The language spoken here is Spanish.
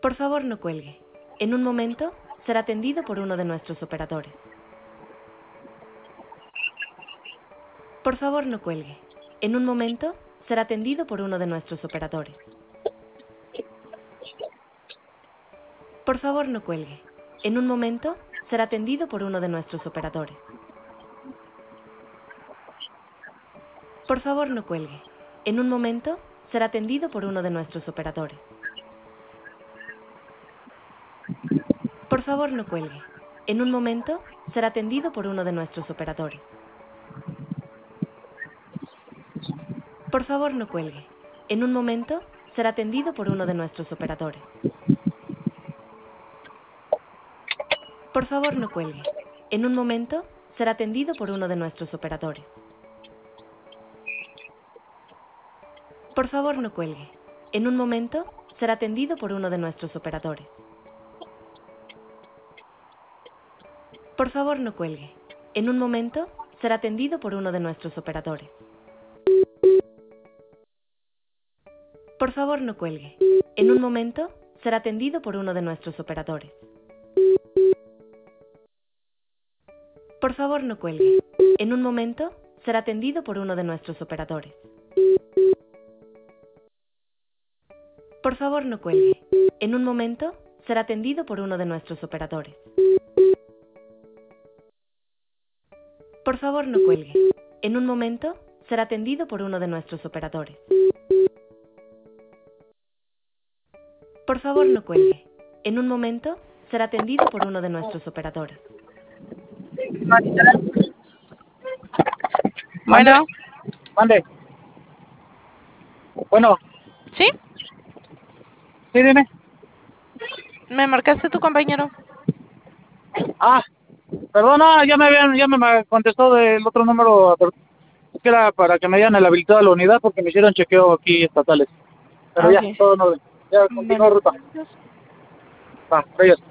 Por favor, no cuelgue. En un momento será atendido por uno de nuestros operadores. Por favor, no cuelgue. En un momento será atendido por uno de nuestros operadores. Por favor, no cuelgue. En un momento será atendido por uno de nuestros operadores. Por favor, no cuelgue. En un momento será atendido por uno de nuestros operadores. Por favor, no cuelgue. En un momento será atendido por uno de nuestros operadores. Por favor, no cuelgue. En un momento será atendido por uno de nuestros operadores. Por favor, no cuelgue. En un momento será atendido por uno de nuestros operadores. Por favor, no cuelgue. En un momento será atendido por uno de nuestros operadores. Por favor, no cuelgue. En un momento será atendido por uno de nuestros operadores. Por favor, no cuelgue. En un momento será atendido por uno de nuestros operadores. Por favor, no cuelgue. En un momento será atendido por uno de nuestros operadores. Por favor, no cuelgue. En un momento será atendido por uno de nuestros operadores. Por favor, no cuelgue. En un momento será atendido por uno de nuestros operadores. Por favor, no cuelgue. En un momento será atendido por uno de nuestros operadores. Bueno, Mande. Bueno, ¿sí? sí, dime. ¿Me marcaste tu compañero? Ah, perdona, ya me contestó del otro número, pero es que era para que me dieran el habilitado a la unidad porque me hicieron chequeo aquí estatales. Pero ya, Ok. todo en orden. Ya continúa Bueno, ruta. gracias. Va, ellos.